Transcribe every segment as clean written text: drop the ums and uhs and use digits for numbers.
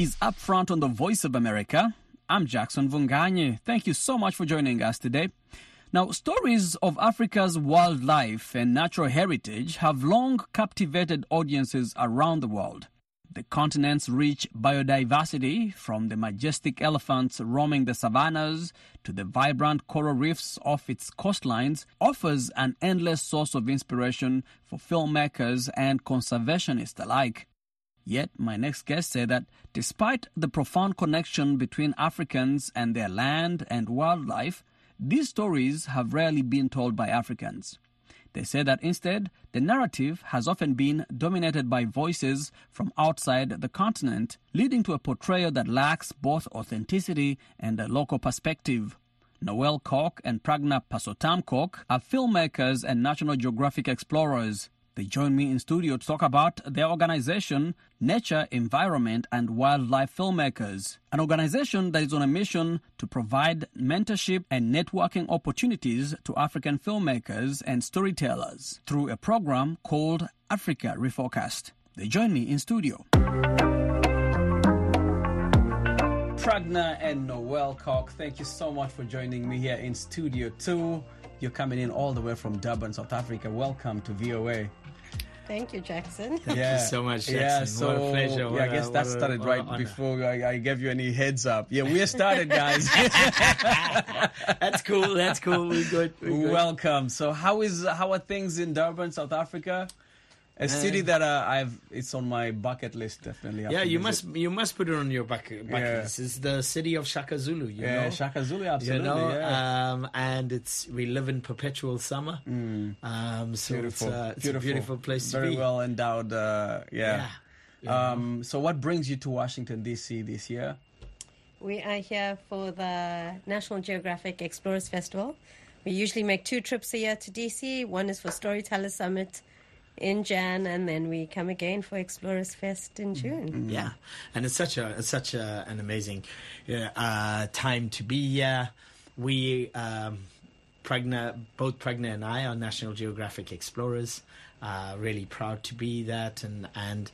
is Upfront on the Voice of America. I'm Jackson Vunganye. Thank you so much for joining us today. Now, stories of Africa's wildlife and natural heritage have long captivated audiences around the world. The continent's rich biodiversity, from the majestic elephants roaming the savannas to the vibrant coral reefs off its coastlines, offers an endless source of inspiration for filmmakers and conservationists alike. Yet, my next guest said that despite the profound connection between Africans and their land and wildlife, these stories have rarely been told by Africans. They say that instead, the narrative has often been dominated by voices from outside the continent, leading to a portrayal that lacks both authenticity and a local perspective. Noel Koch and Pragna Pasotam Koch are filmmakers and National Geographic explorers. They join me in studio to talk about their organization, Nature, Environment and Wildlife Filmmakers, an organization that is on a mission to provide mentorship and networking opportunities to African filmmakers and storytellers through a program called Africa Refocused. They join me in studio. Pragna and Noel Koch, thank you so much for joining me here in Studio 2. You're coming in all the way from Durban, South Africa. Welcome to VOA. Thank you, Jackson. Thank you so much, Jackson. What a pleasure. I guess that started right before I gave you any heads up. Yeah, we started, guys. That's cool. We're good. Welcome. So how are things in Durban, South Africa? A city that it's on my bucket list, definitely. Yeah, you must put it on your bucket list. It's the city of Shaka Zulu, you know? Shaka Zulu, absolutely. And we live in perpetual summer. So beautiful. It's a beautiful place to be. Very well endowed, So what brings you to Washington, D.C. this year? We are here for the National Geographic Explorers Festival. We usually make 2 trips a year to D.C. One is for Storyteller Summit in Jan, and then we come again for Explorers Fest in June. Yeah, and it's such an amazing time to be here. We both Pragna and I are National Geographic explorers. Really proud to be that, and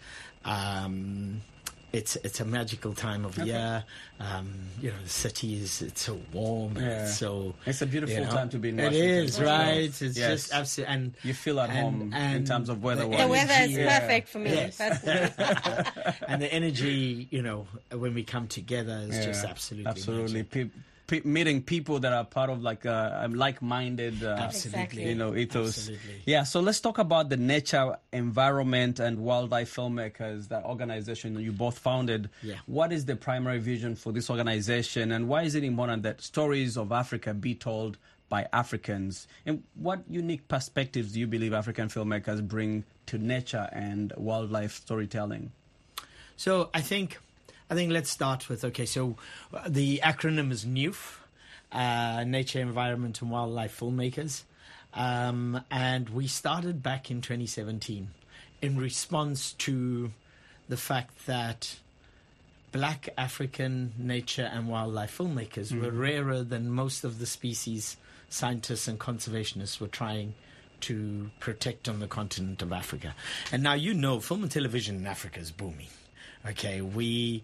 it's a magical time of year. The city it's so warm. And it's a beautiful time to be in Washington. It is, right? It's just absolutely, and you feel at home in terms of weather. The weather is perfect for me. Yes. And the energy, when we come together, is just absolutely magic. Meeting people that are part of like-minded ethos. Absolutely. Yeah, so let's talk about the Nature, Environment and Wildlife Filmmakers, that organization you both founded. What is the primary vision for this organization, and why is it important that stories of Africa be told by Africans? And what unique perspectives do you believe African filmmakers bring to nature and wildlife storytelling? So I think let's start with, so the acronym is NEWF, Nature, Environment and Wildlife Filmmakers. And we started back in 2017 in response to the fact that Black African nature and wildlife filmmakers were rarer than most of the species scientists and conservationists were trying to protect on the continent of Africa. And now film and television in Africa is booming. Okay, we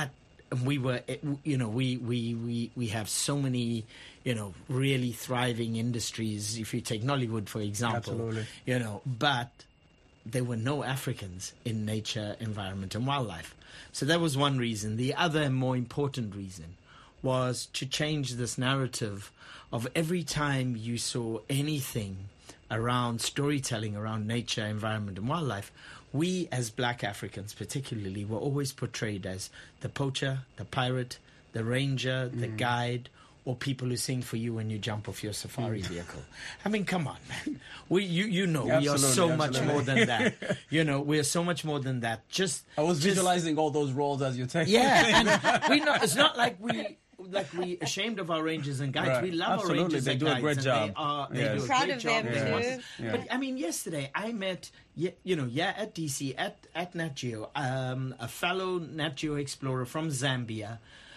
have so many, really thriving industries. If you take Nollywood, for example, absolutely. But there were no Africans in nature, environment, and wildlife. So that was one reason. The other more important reason was to change this narrative of every time you saw anything around storytelling around nature, environment, and wildlife, we as Black Africans particularly were always portrayed as the poacher, the pirate, the ranger, the guide, or people who sing for you when you jump off your safari vehicle. I mean, come on, man. We are so much more than that. We are so much more than that. I was visualizing all those roles as you take. Yeah, and it's not like we ashamed of our rangers and guides. Right. We love our rangers and guides. They do a great job. They do a proud great of job. them too. But I mean, yesterday I met, at DC, at Nat Geo, a fellow Nat Geo explorer from Zambia,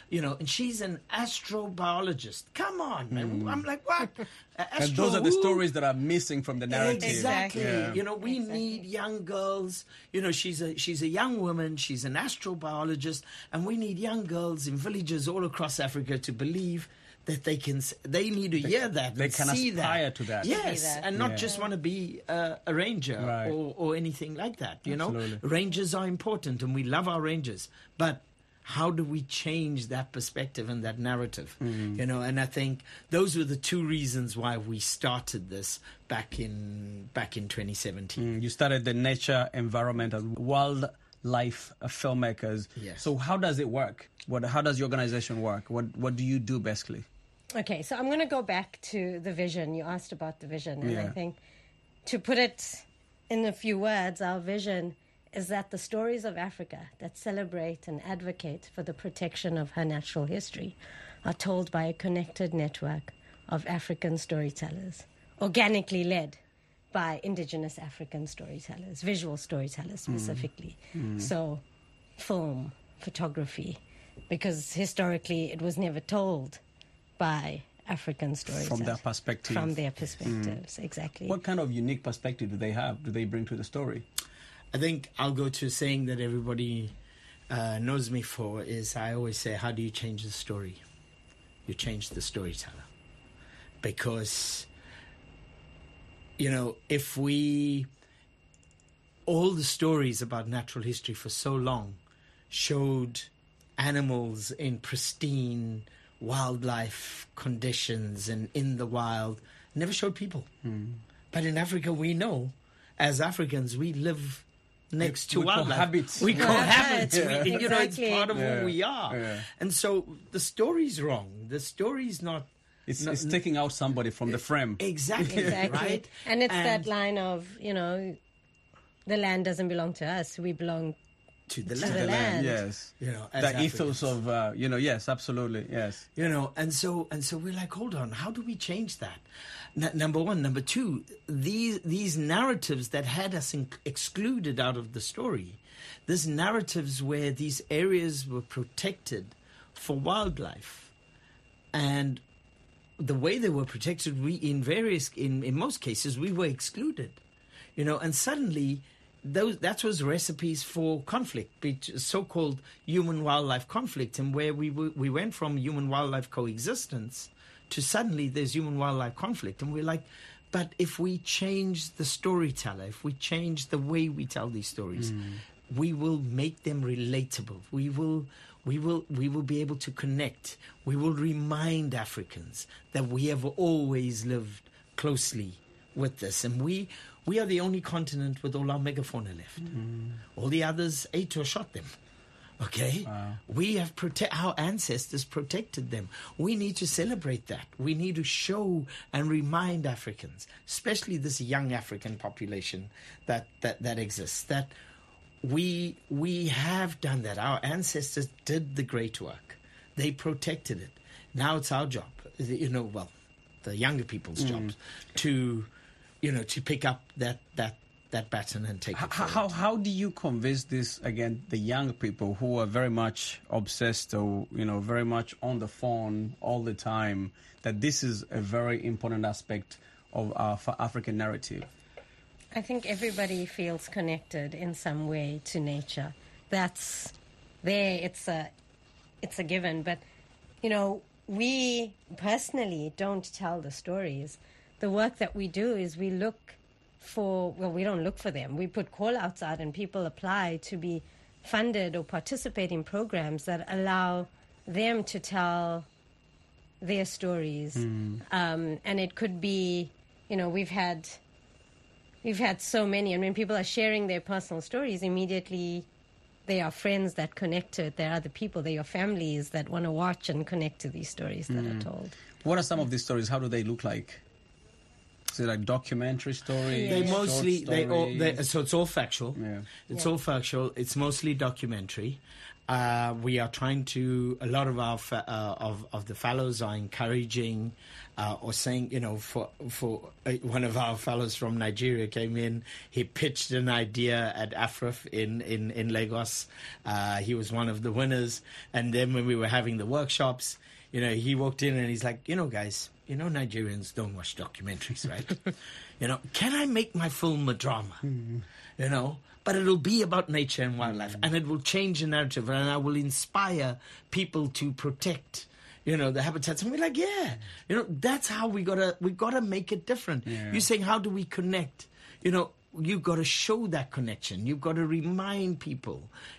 and she's an astrobiologist. Come on, man. I'm like, what? And those are the stories that are missing from the narrative. Exactly. Yeah. We need young girls. She's a young woman. She's an astrobiologist, and we need young girls in villages all across Africa to believe that they need to hear that. They and can see aspire to that. Yes, that. and not just want to be a ranger Right. or anything like that. Absolutely. Rangers are important, and we love our rangers, but how do we change that perspective and that narrative? And I think those were the two reasons why we started this back in 2017. You started the Nature, Environment, and Wildlife Filmmakers. Yes. So how does it work? How does your organization work? What do you do basically? Okay, so I'm going to go back to the vision. You asked about the vision, and I Yeah. think to put it in a few words, our vision is that the stories of Africa that celebrate and advocate for the protection of her natural history are told by a connected network of African storytellers, organically led by indigenous African storytellers, visual storytellers specifically. So film, photography, because historically it was never told by African storytellers. From their perspective. From their perspectives, exactly. What kind of unique perspective do they have? Do they bring to the story? I think I'll go to a saying that everybody knows me for is I always say, how do you change the story? You change the storyteller. Because, if all the stories about natural history for so long showed animals in pristine wildlife conditions and in the wild, never showed people. But in Africa, we know, as Africans, we live next to We wildlife. cohabit. We cohabit. Yeah, It's exactly. part of Yeah, who we are. yeah. And so the story's wrong. The story's not... It's taking out somebody from the frame. Exactly. Exactly. Right? And it's that line of, the land doesn't belong to us. We belong to the to land. the land. Yes. As The ethos Africans. of, yes, absolutely, yes. And so we're like, hold on, how do we change that? Number one. Number two, these narratives that had us excluded out of the story, these narratives where these areas were protected for wildlife, and the way they were protected, in most cases, we were excluded, and suddenly that was recipes for conflict, so-called human-wildlife conflict, and where we went from human-wildlife coexistence to suddenly there's human-wildlife conflict. And we're like, but if we change the storyteller, if we change the way we tell these stories, we will make them relatable. We will be able to connect. We will remind Africans that we have always lived closely with this. And we are the only continent with all our megafauna left. All the others ate or shot them. Okay? Wow. We have our ancestors protected them. We need to celebrate that. We need to show and remind Africans, especially this young African population that exists, that we have done that. Our ancestors did the great work. They protected it. Now it's our job, the younger people's jobs to pick up that baton and take it forward. How do you convince the young people who are very much obsessed or, very much on the phone all the time, that this is a very important aspect of our African narrative? I think everybody feels connected in some way to nature. That's there. It's a given. But, we personally don't tell the stories. The work that we do is we don't look for them. We put call-outs out and people apply to be funded or participate in programs that allow them to tell their stories. And it could be, we've had so many, and when people are sharing their personal stories, immediately they are friends that connect to it. There are other people, they are families that want to watch and connect to these stories that are told. What are some of these stories? How do they look like? Is it like documentary stories? They Yeah. mostly so it's all factual. Yeah. It's all factual. It's mostly documentary. We are trying to. A lot of our of the fellows are encouraging or saying, for one of our fellows from Nigeria came in. He pitched an idea at AFRIF in Lagos. He was one of the winners. And then when we were having the workshops, he walked in and he's like, guys, Nigerians don't watch documentaries, right? Can I make my film a drama? But it'll be about nature and wildlife, and it will change the narrative, and I will inspire people to protect, the habitats. And we're like, that's how we gotta make it different. Yeah. You're saying, how do we connect? You've got to show that connection. You've got to remind people,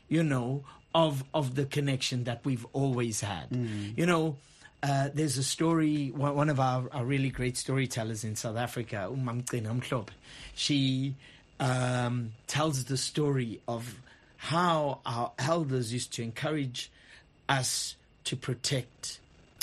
of the connection that we've always had. There's a story, one of our really great storytellers in South Africa, Umamqina Mhlophe, she tells the story of how our elders used to encourage us to protect,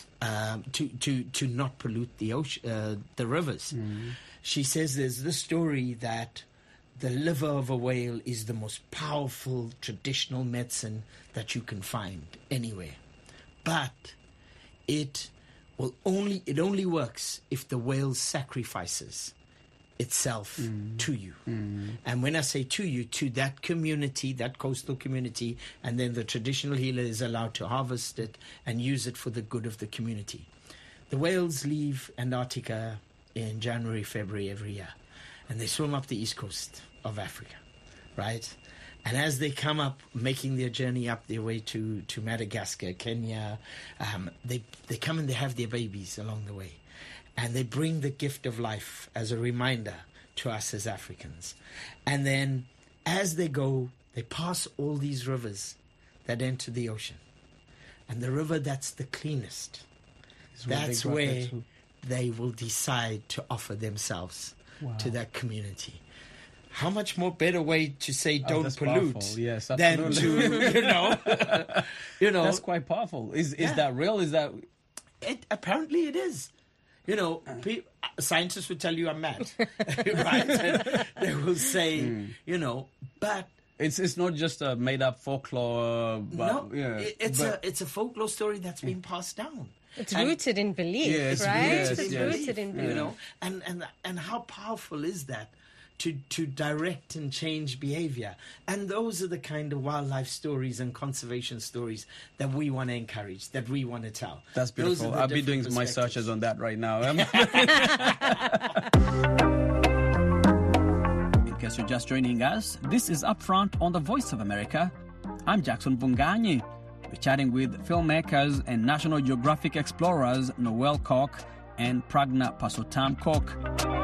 to not pollute the ocean, the rivers. She says there's this story that the liver of a whale is the most powerful traditional medicine that you can find anywhere, but it only works if the whale sacrifices itself to you. And when I say to you, to that community, that coastal community, and then the traditional healer is allowed to harvest it and use it for the good of the community. The whales leave Antarctica in January, February every year, and they swim up the east coast of Africa, right? And as they come up, making their journey up their way to Madagascar, Kenya, they come and they have their babies along the way. And they bring the gift of life as a reminder to us as Africans. And then as they go, they pass all these rivers that enter the ocean. And the river that's the cleanest, that's where they will decide to offer themselves to that community. How much more better way to say don't pollute than to, That's quite powerful. Is that real? Is that... Apparently it is. Scientists would tell you I'm mad, right? And they will say, but it's not just a made-up folklore. But, it's a folklore story that's been passed down. It's rooted in belief, right? It's rooted in belief. And how powerful is that? To direct and change behavior. And those are the kind of wildlife stories and conservation stories that we want to encourage, that we want to tell. That's beautiful. I'll be doing my searches on that right now. In case you're just joining us, this is Upfront on the Voice of America. I'm Jackson Vunganyi. We're chatting with filmmakers and National Geographic explorers Noel Koch and Pragna Pasotam Koch.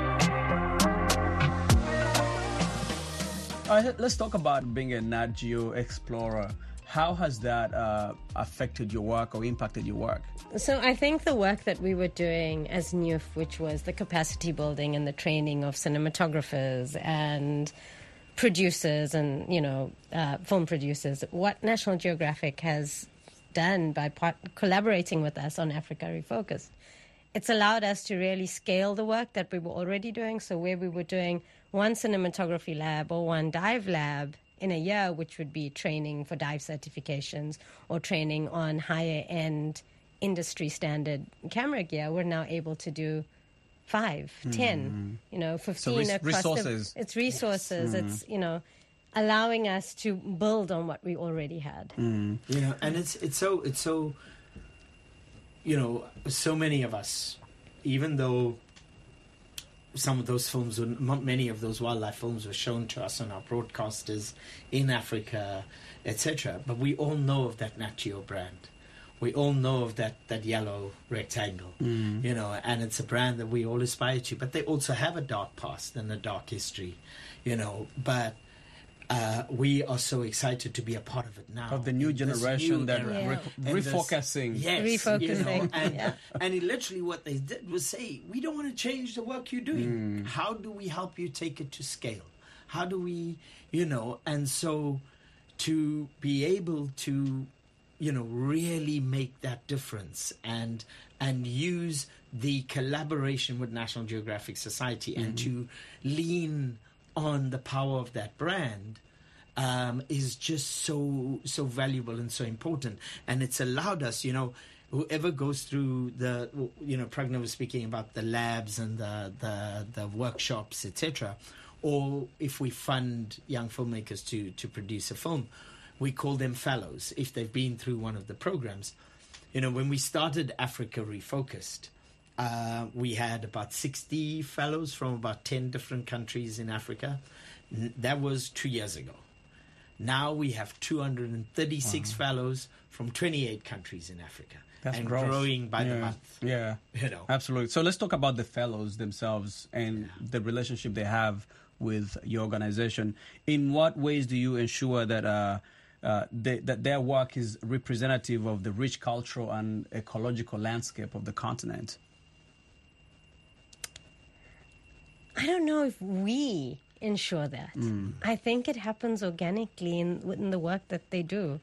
All right, let's talk about being a Nat Geo explorer. How has that affected your work or impacted your work? So I think the work that we were doing as NUF, which was the capacity building and the training of cinematographers and producers and, film producers, what National Geographic has done by collaborating with us on Africa Refocused, it's allowed us to really scale the work that we were already doing. So where we were doing one cinematography lab or one dive lab in a year, which would be training for dive certifications or training on higher end industry standard camera gear, we're now able to do 5, 10, 15 so across resources. It's resources. It's, allowing us to build on what we already had. And it's so so many of us, even though some of those films, many of those wildlife films were shown to us on our broadcasters in Africa, etc. But we all know of that Nat Geo brand. We all know of that yellow rectangle, and it's a brand that we all aspire to. But they also have a dark past and a dark history, but we are so excited to be a part of it now. Of the new generation that refocusing. Yes. Refocusing. And literally what they did was say, we don't want to change the work you're doing. How do we help you take it to scale? How do we, and so to be able to really make that difference and use the collaboration with National Geographic Society and to lean on the power of that brand is just so valuable and so important. And it's allowed us, whoever goes through the, Pragna was speaking about the labs and the workshops, etc. Or if we fund young filmmakers to produce a film, we call them fellows if they've been through one of the programs. When we started Africa Refocused, we had about 60 fellows from about 10 different countries in Africa. That was 2 years ago. Now we have 236 fellows from 28 countries in Africa. That's and growing by the month. Yeah, absolutely. So let's talk about the fellows themselves and the relationship they have with your organization. In what ways do you ensure that that their work is representative of the rich cultural and ecological landscape of the continent? I don't know if we ensure that. I think it happens organically within the work that they do.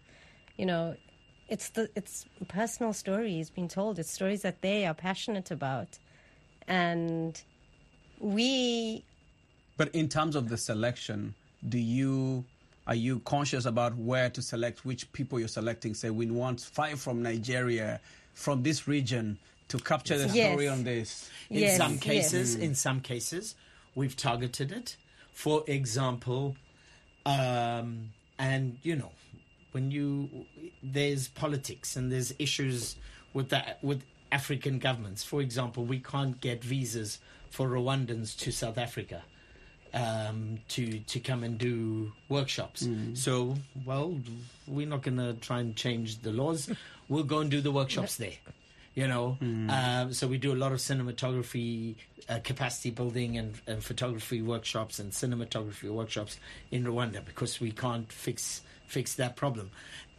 It's personal stories being told. It's stories that they are passionate about, and we. But in terms of the selection, are you conscious about where to select, which people you're selecting? Say, we want 5 from Nigeria, from this region, to capture the story on this. In some cases, we've targeted it. For example, there's politics and there's issues with African governments. For example, we can't get visas for Rwandans to South Africa. To come and do workshops. So, we're not going to try and change the laws. We'll go and do the workshops there, So we do a lot of cinematography, capacity building and photography workshops and cinematography workshops in Rwanda because we can't fix that problem.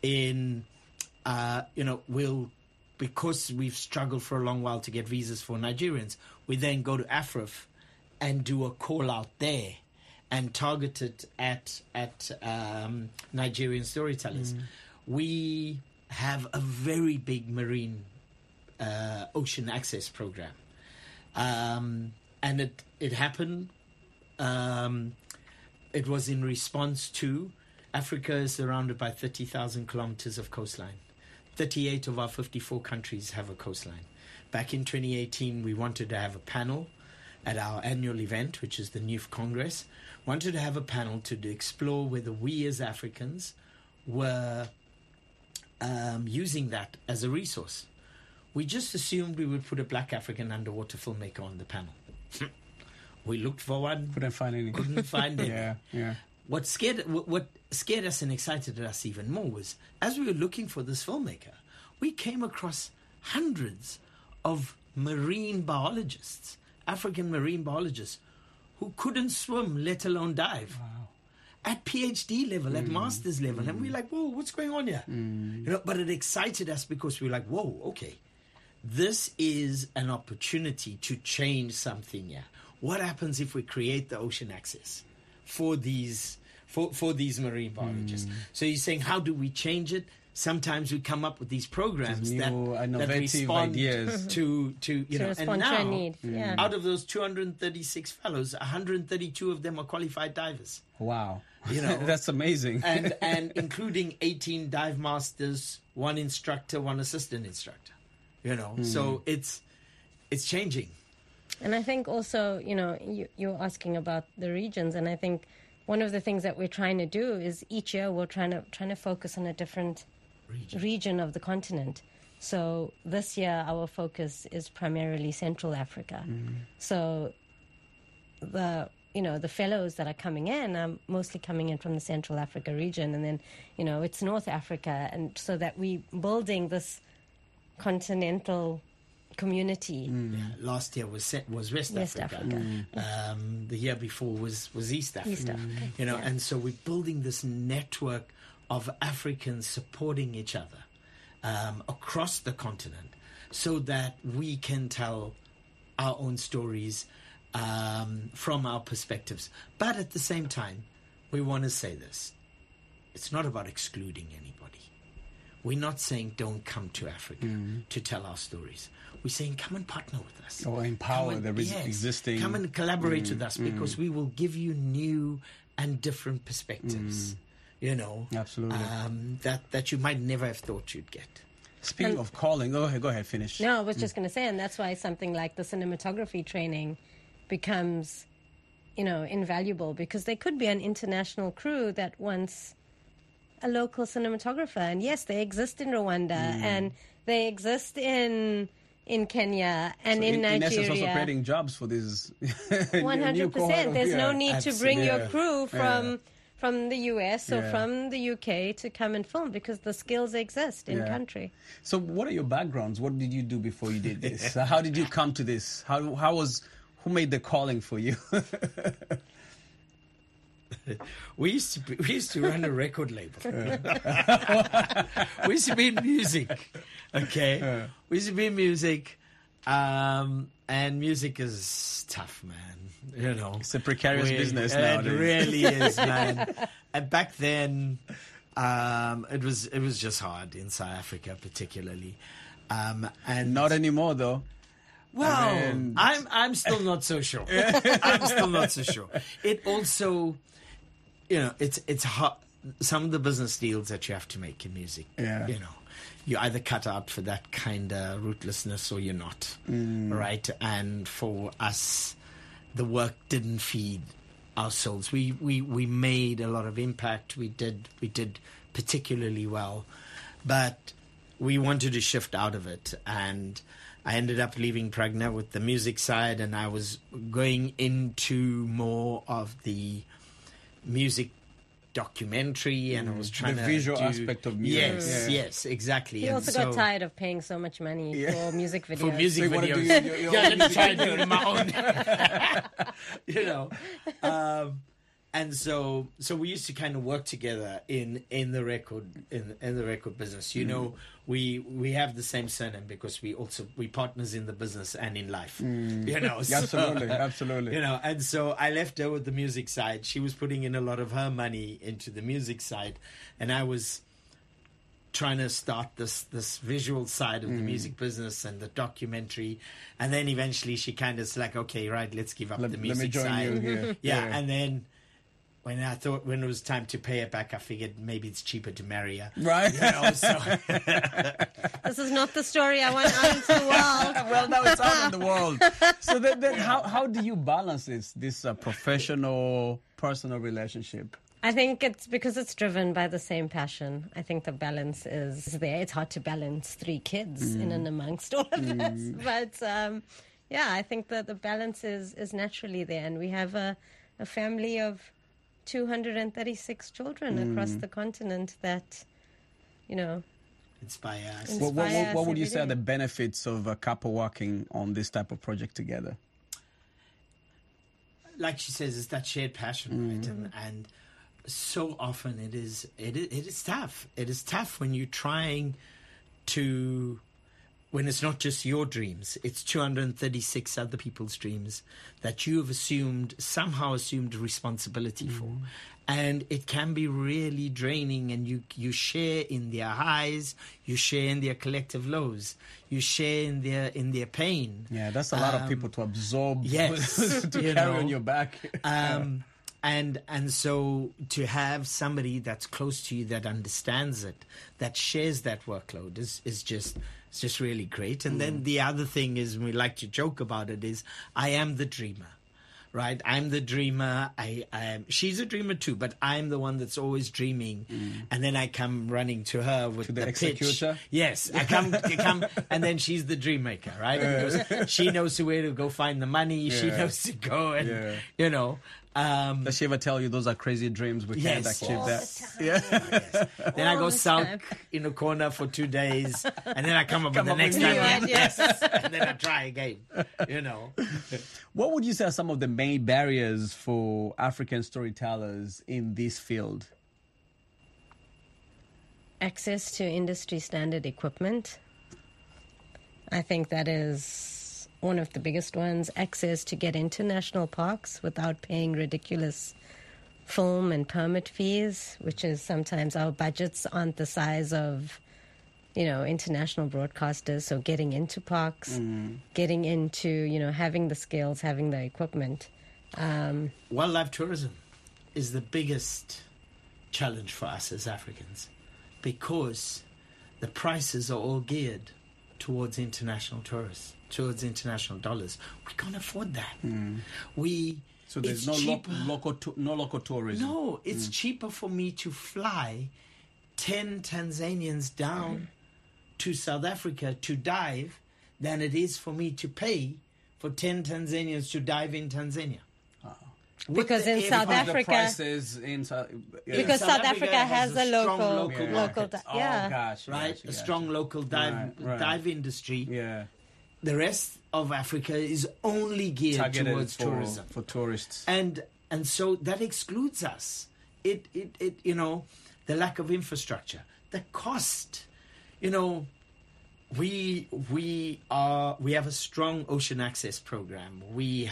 Because we've struggled for a long while to get visas for Nigerians, we then go to AFRIF and do a call out there and target it at Nigerian storytellers. We have a very big marine ocean access program. And it happened. It was in response to Africa is surrounded by 30,000 kilometers of coastline. 38 of our 54 countries have a coastline. Back in 2018, we wanted to have a panel at our annual event, which is the NUF Congress, wanted to have a panel to explore whether we as Africans were using that as a resource. We just assumed we would put a black African underwater filmmaker on the panel. We looked for one. Couldn't find any. Couldn't find it. Yeah. What scared us and excited us even more was, as we were looking for this filmmaker, we came across hundreds of marine biologists, African marine biologists, who couldn't swim, let alone dive. Wow. At PhD level, at master's level. And we're like, whoa, what's going on here? But it excited us because we're like, whoa, okay. This is an opportunity to change something here. What happens if we create the ocean access for these marine biologists? So you're saying, how do we change it? Sometimes we come up with these programs that respond ideas to respond to a need. Out of those 236 fellows, 132 of them are qualified divers. Wow. That's amazing. and including 18 dive masters, 1 instructor, 1 assistant instructor. So it's changing. And I think also, you're asking about the regions, and I think one of the things that we're trying to do is each year we're trying to focus on a different region of the continent. So this year our focus is primarily Central Africa. So the fellows that are coming in are mostly coming in from the Central Africa region, and then it's North Africa, and so that we're building this continental community. Last year was West Africa. The year before was East Africa. And so we're building this network of Africans supporting each other across the continent so that we can tell our own stories from our perspectives. But at the same time, we want to say this. It's not about excluding anybody. we're not saying don't come to Africa to tell our stories. We're saying come and partner with us. Or empower Come the and- existing. Come and collaborate with us because we will give you new and different perspectives. Absolutely. That you might never have thought you'd get. Speaking of calling, go ahead, finish. No, I was just going to say, and that's why something like the cinematography training becomes, invaluable, because there could be an international crew that wants a local cinematographer. And yes, they exist in Rwanda and they exist in Kenya and So in Nigeria. In essence, also creating jobs for these. 100%. There's no need to bring your crew Yeah. from the US or Yeah. from the UK to come and film, because the skills exist in Yeah. country. So, what are your backgrounds? What did you do before you did this? How did you come to this? Who made the calling for you? We used to run a record label. We used to be in music. Okay, we used to be in music, and music is tough, man. It's a precarious business it nowadays. It really is, man. And back then, it was just hard in South Africa, particularly. And Not anymore, though. well, I mean- I'm still not so sure. I'm still not so sure. It also, it's hard. Some of the business deals that you have to make in music, Yeah. you either cut out for that kind of rootlessness or you're not, right? And for us, the work didn't feed our souls. We made a lot of impact. We did particularly well, but we wanted to shift out of it, and I ended up leaving Pragna with the music side, and I was going into more of the music documentary, and I was trying The to visual do- aspect of music. Yes, Yeah. yes, exactly. He And also got tired of paying so much money for music videos. for music So you wanna do videos. your Yeah, own let me try and do it on my own. And so we used to kind of work together in the record business. We have the same surname because we partners in the business and in life. Absolutely. And so I left her with the music side. She was putting in a lot of her money into the music side, and I was trying to start this visual side of the music business and the documentary. And then eventually she kind of is like, okay, right, let's give up the Let me music join side. you here. Yeah, and then when it was time to pay her back, I figured maybe it's cheaper to marry her. Right. So This is not the story I want out into the world. Well, now it's out in the world. So then how do you balance this professional, personal relationship? I think it's because it's driven by the same passion. I think the balance is there. It's hard to balance 3 kids in and amongst all of us. But I think that the balance is naturally there. And we have a family of 236 children across the continent that, inspire us. Inspire us What would you every say are day. the benefits of a couple working on this type of project together? Like she says, it's that shared passion, right? And so often it is tough. It is tough when you're trying to, when it's not just your dreams, it's 236 other people's dreams that you have somehow assumed responsibility for. And it can be really draining, and you share in their highs, you share in their collective lows, you share in their pain. Yeah, that's a lot of people to absorb. Yes, to you carry know. on your back. And so to have somebody that's close to you that understands it, that shares that workload is just really great. And then the other thing is, and we like to joke about it, is I am the dreamer. Right, I'm the dreamer. She's a dreamer too, but I'm the one that's always dreaming. And then I come running to her with To the pitch. executor? Yes, I come, and then she's the dream maker, right? Because she knows where to go find the money. She Yeah. knows to go and Yeah. Does she ever tell you those are crazy dreams? We can't Yes. achieve All that. Yes. Then I All go the sulk time. in a corner for 2 days, and then I come up with the up next with time. new ideas. And then I try again. What would you say are some of the main barriers for African storytellers in this field? Access to industry standard equipment. I think that is one of the biggest ones. Access to get into national parks without paying ridiculous film and permit fees, which is sometimes our budgets aren't the size of international broadcasters. So getting into parks, getting into, having the skills, having the equipment. Wildlife tourism is the biggest challenge for us as Africans, because the prices are all geared towards international tourists, towards international dollars. We can't afford that. So there's it's no cheaper. local tourism. No, it's cheaper for me to fly 10 Tanzanians down to South Africa to dive than it is for me to pay for 10 Tanzanians to dive in Tanzania. Because in South The Africa, prices in South, because South South Africa Africa has a strong local, market. yeah. Oh gosh, Right? gotcha, A strong local dive Right. dive industry. Yeah, The rest of Africa is only geared targeted towards tourism. for tourists. And so that excludes us. It the lack of infrastructure, the cost. We have a strong ocean access program. We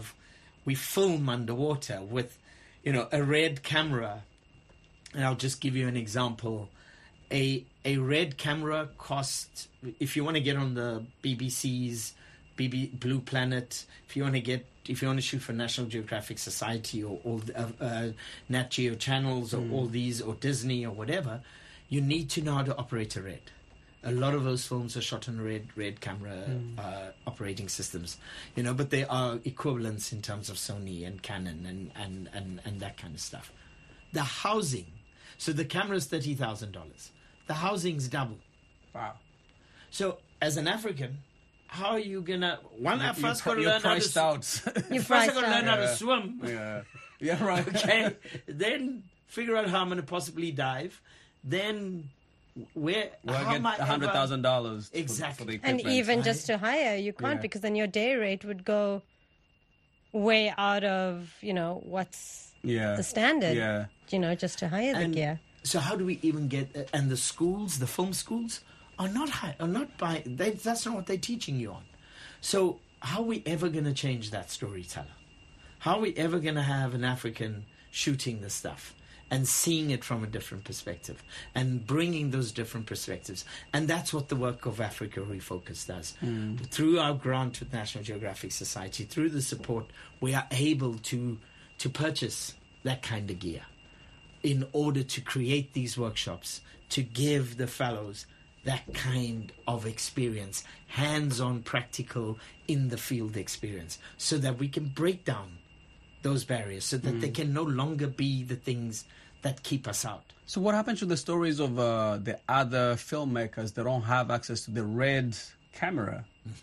film underwater with a RED camera. And I'll just give you an example. A RED camera costs, if you want to get on the BBC's Blue Planet, if you want to shoot for National Geographic Society or all Nat Geo channels or all these, or Disney or whatever, you need to know how to operate a RED. A lot of those films are shot on RED camera operating systems, but they are equivalents in terms of Sony and Canon and that kind of stuff. The housing, so the camera's $30,000. The housing's double. Wow. So as an African, how are you gonna? I first got to You're learn how priced to. out. First I got to learn how to swim. Yeah, right. Okay, then figure out how I'm going to possibly dive. Then Well, how get am I ever- $100,000 Exactly. for the And equipment. even right? just to hire, you can't, Yeah. because then your day rate would go way out of, what's yeah, the standard, yeah. just to hire the And gear. so how do we even get? And the schools, the film schools, are not that's not what they're teaching you on. So how are we ever going to change that storyteller? How are we ever going to have an African shooting the stuff and seeing it from a different perspective and bringing those different perspectives? And that's what the work of Africa Refocus does. Through our grant with National Geographic Society, through the support, we are able to purchase that kind of gear in order to create these workshops, to give the fellows that kind of experience, hands-on, practical, in-the-field experience, so that we can break down those barriers, so that they can no longer be the things that keep us out. So what happens to the stories of the other filmmakers that don't have access to the RED camera?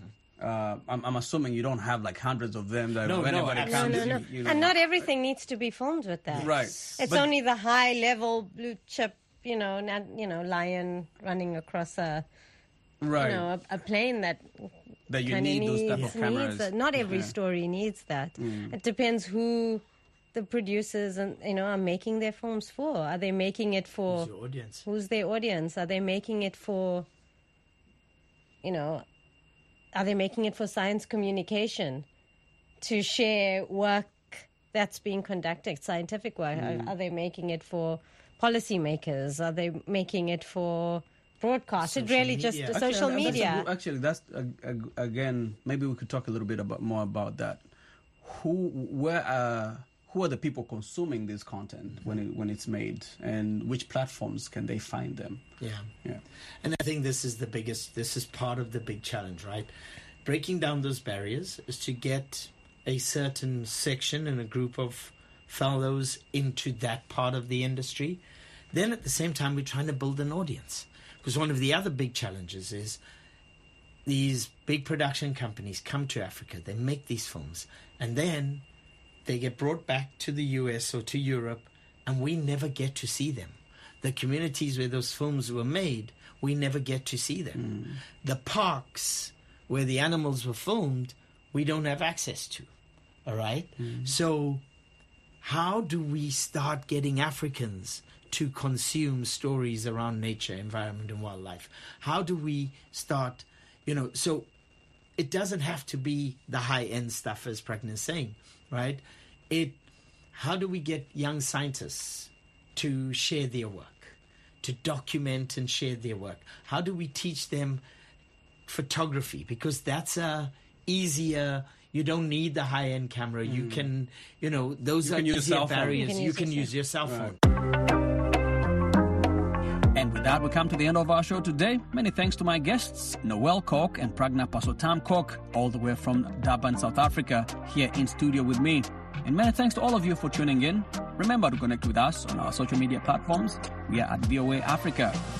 I'm assuming you don't have like hundreds of them that No, anybody absolutely. comes. No. you know. And not everything needs to be filmed with that. Right. It's But- only the high-level blue chip, lion running across a plane that that you kind of need those needs, type of cameras. needs that. Not every Yeah. story needs that. It depends who the producers are making their films for. Are they making it for Who's your audience? who's their audience? Are they making it for are they making it for science communication, to share work that's being conducted, scientific work? Are they making it for policymakers? Are they making it for broadcast? Social It really media. just social media. That's again, maybe we could talk a little bit more about that. Who are the people consuming this content when it's made, and which platforms can they find them? Yeah. And I think this is part of the big challenge, right? Breaking down those barriers is to get a certain section and a group of fellows into that part of the industry. Then at the same time, we're trying to build an audience. Because one of the other big challenges is these big production companies come to Africa, they make these films, and then they get brought back to the US or to Europe, and we never get to see them. The communities where those films were made, we never get to see them. The parks where the animals were filmed, we don't have access to. All right? So how do we start getting Africans to consume stories around nature, environment, and wildlife? How do we start, so it doesn't have to be the high-end stuff, as Pragna is saying, right? How do we get young scientists to share their work, to document and share their work? How do we teach them photography? Because that's easier. You don't need the high-end camera. You can, those are easier barriers. You can use your cell phone. And with that, we come to the end of our show today. Many thanks to my guests, Noel Kok and Pragna Pasotam Kok, all the way from Durban, South Africa, here in studio with me. And many thanks to all of you for tuning in. Remember to connect with us on our social media platforms. We are at VOA Africa.